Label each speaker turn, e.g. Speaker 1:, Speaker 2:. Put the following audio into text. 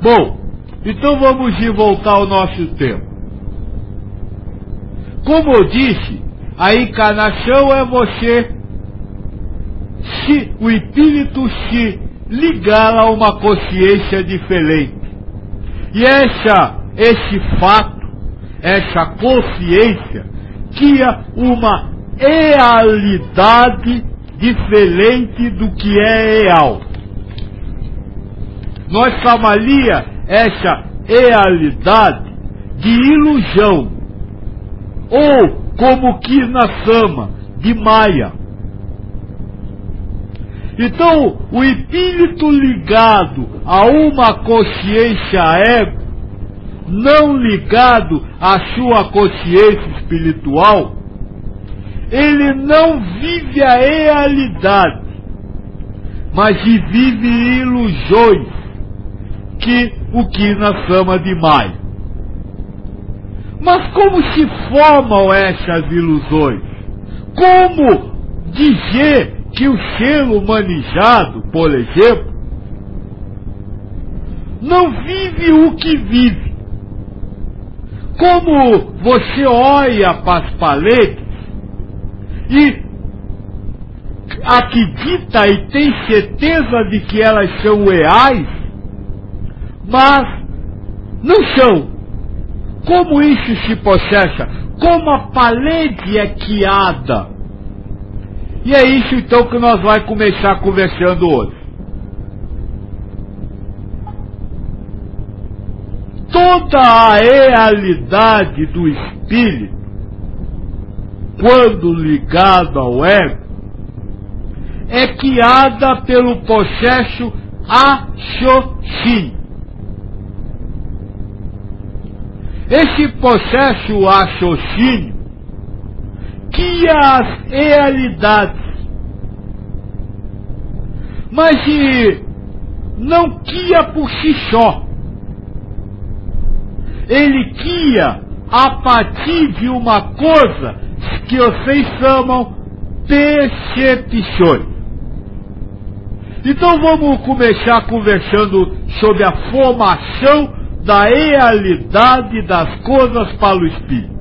Speaker 1: Bom, então vamos de voltar ao nosso tema. Como eu disse, a encarnação é o espírito se ligar a uma consciência diferente. E esse fato, essa consciência, cria uma realidade diferente do que é real. Nós chamaria essa realidade de ilusão, ou como Kirna-sama, de Maya. Então, o espírito ligado a uma consciência ego, não ligado à sua consciência espiritual, ele não vive a realidade, mas vive ilusões, que o Kirna-sama de Maya. Mas como se formam essas ilusões? Como dizer que o ser humanizado, por exemplo, não vive o que vive? Como você olha para as paredes e acredita e tem certeza de que elas são reais, mas não são. Como isso se processa? Como a parede é criada? E é isso então que nós vamos começar conversando hoje. Toda a realidade do espírito, quando ligado ao ego, é criada pelo processo raciocínio. Esse processo raciocínio cria as realidades, mas não cria por si só. Ele cria a partir de uma coisa que vocês chamam percepções. Então vamos começar conversando sobre a formação da realidade das coisas para o espírito.